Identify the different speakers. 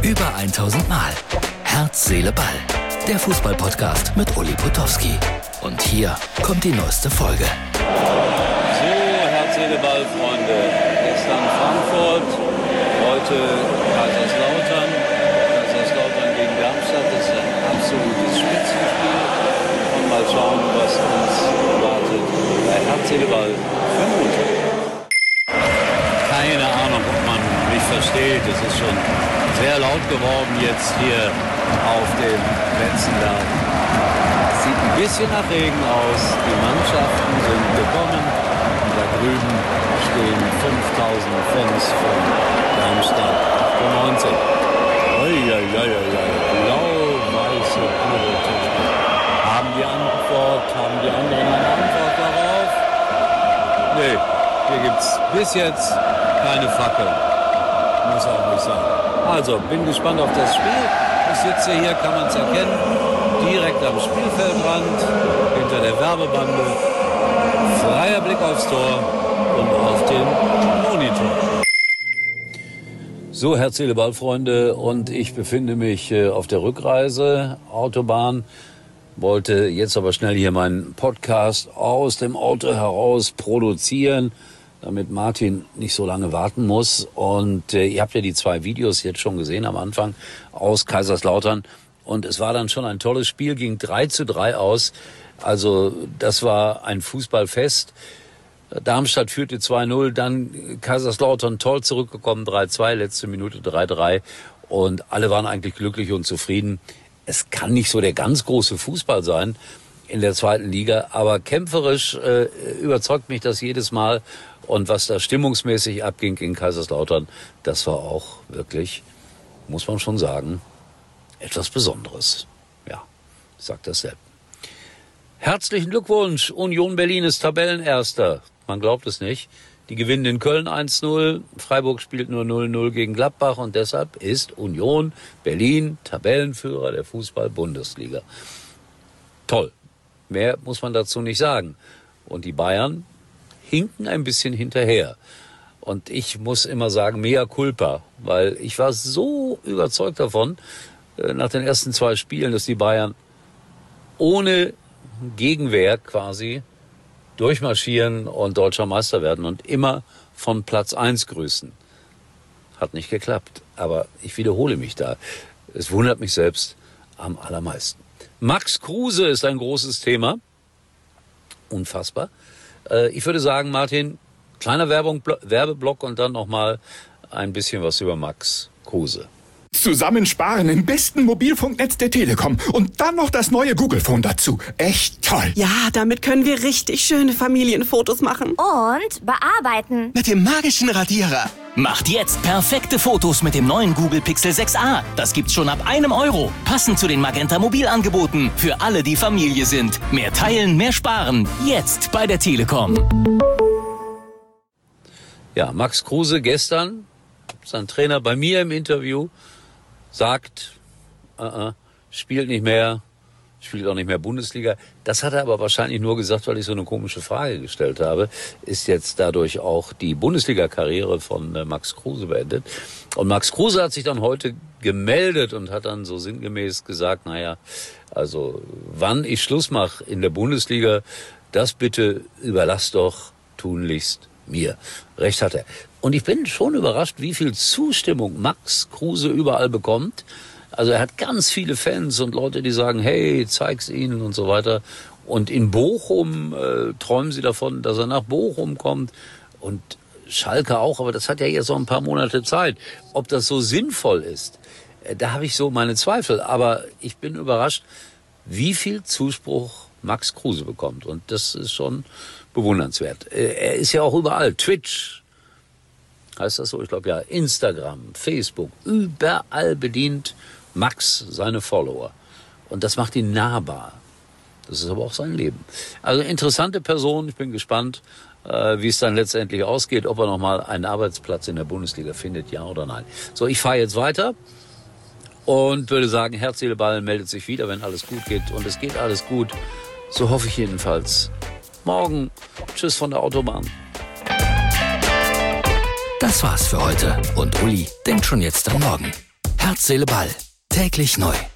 Speaker 1: Über 1000 Mal. Herz, Seele, Ball. Der Fußball-Podcast mit Uli Potowski. Und hier kommt die neueste Folge.
Speaker 2: So, Herz, Seele, Ball, Freunde. Gestern Frankfurt, heute Kaiserslautern. Kaiserslautern gegen Darmstadt, das ist ein absolutes Spitzenspiel. Und mal schauen, was uns erwartet bei Herz, Seele, Ball für Montag. Keine Ahnung, ob man mich versteht. Es ist schon sehr laut geworden jetzt hier auf den Plätzen da. Es sieht ein bisschen nach Regen aus. Die Mannschaften sind gekommen. Und da drüben stehen 5000 Fans von Darmstadt 98. Blau-weiße Pyrotechnik. Haben die anderen eine Antwort darauf? Nee, hier gibt's bis jetzt keine Fackeln. Muss auch nicht sein. Also, bin gespannt auf das Spiel. Ich sitze hier, kann man es erkennen, direkt am Spielfeldrand, hinter der Werbebande. Freier Blick aufs Tor und auf den Monitor. So, Herz, Seele, Ball, Freunde, und ich befinde mich auf der Rückreise, Autobahn. Wollte jetzt aber schnell hier meinen Podcast aus dem Auto heraus produzieren, damit Martin nicht so lange warten muss. Und ihr habt ja die 2 Videos jetzt schon gesehen am Anfang aus Kaiserslautern. Und es war dann schon ein tolles Spiel, ging 3:3 aus. Also das war ein Fußballfest. Darmstadt führte 2:0, dann Kaiserslautern toll zurückgekommen, 3:2, letzte Minute 3:3. Und alle waren eigentlich glücklich und zufrieden. Es kann nicht so der ganz große Fußball sein in der 2. Liga, aber kämpferisch überzeugt mich das jedes Mal. Und was da stimmungsmäßig abging in Kaiserslautern, das war auch wirklich, muss man schon sagen, etwas Besonderes. Ja, ich sag das selbst. Herzlichen Glückwunsch, Union Berlin ist Tabellenerster. Man glaubt es nicht. Die gewinnen in Köln 1:0, Freiburg spielt nur 0:0 gegen Gladbach und deshalb ist Union Berlin Tabellenführer der Fußball-Bundesliga. Toll, mehr muss man dazu nicht sagen. Und die Bayern hinken ein bisschen hinterher. Und ich muss immer sagen, mea culpa, weil ich war so überzeugt davon, nach den ersten 2 Spielen, dass die Bayern ohne Gegenwehr quasi durchmarschieren und deutscher Meister werden und immer von Platz 1 grüßen. Hat nicht geklappt, aber ich wiederhole mich da. Es wundert mich selbst am allermeisten. Max Kruse ist ein großes Thema. Unfassbar. Ich würde sagen, Martin, kleiner Werbeblock und dann nochmal ein bisschen was über Max Kruse.
Speaker 3: Zusammensparen im besten Mobilfunknetz der Telekom und dann noch das neue Google-Phone dazu. Echt toll.
Speaker 4: Ja, damit können wir richtig schöne Familienfotos machen.
Speaker 5: Und bearbeiten.
Speaker 3: Mit dem magischen Radierer.
Speaker 6: Macht jetzt perfekte Fotos mit dem neuen Google Pixel 6a. Das gibt's schon ab €1. Passend zu den Magenta Mobilangeboten. Für alle, die Familie sind. Mehr teilen, mehr sparen. Jetzt bei der Telekom.
Speaker 2: Ja, Max Kruse gestern, sein Trainer bei mir im Interview, sagt, spielt nicht mehr, spielt auch nicht mehr Bundesliga. Das hat er aber wahrscheinlich nur gesagt, weil ich so eine komische Frage gestellt habe. Ist jetzt dadurch auch die Bundesliga-Karriere von Max Kruse beendet? Und Max Kruse hat sich dann heute gemeldet und hat dann so sinngemäß gesagt, naja, also wann ich Schluss mache in der Bundesliga, das bitte überlass doch tunlichst mir. Recht hat er. Und ich bin schon überrascht, wie viel Zustimmung Max Kruse überall bekommt. Also er hat ganz viele Fans und Leute, die sagen, hey, zeig's ihnen und so weiter. Und in Bochum träumen sie davon, dass er nach Bochum kommt. Und Schalke auch, aber das hat ja jetzt noch ein paar Monate Zeit. Ob das so sinnvoll ist, da habe ich so meine Zweifel. Aber ich bin überrascht, wie viel Zuspruch Max Kruse bekommt. Und das ist schon bewundernswert. Er ist ja auch überall. Twitch, heißt das so? Ich glaube ja. Instagram, Facebook, überall bedient Max seine Follower. Und das macht ihn nahbar. Das ist aber auch sein Leben. Also interessante Person. Ich bin gespannt, wie es dann letztendlich ausgeht, ob er nochmal einen Arbeitsplatz in der Bundesliga findet, ja oder nein. So, ich fahre jetzt weiter und würde sagen, Herz, Seele, Ball meldet sich wieder, wenn alles gut geht. Und es geht alles gut. So hoffe ich jedenfalls. Morgen. Tschüss von der Autobahn.
Speaker 1: Das war's für heute. Und Uli denkt schon jetzt an morgen. Herz, Seele, Ball. Täglich neu.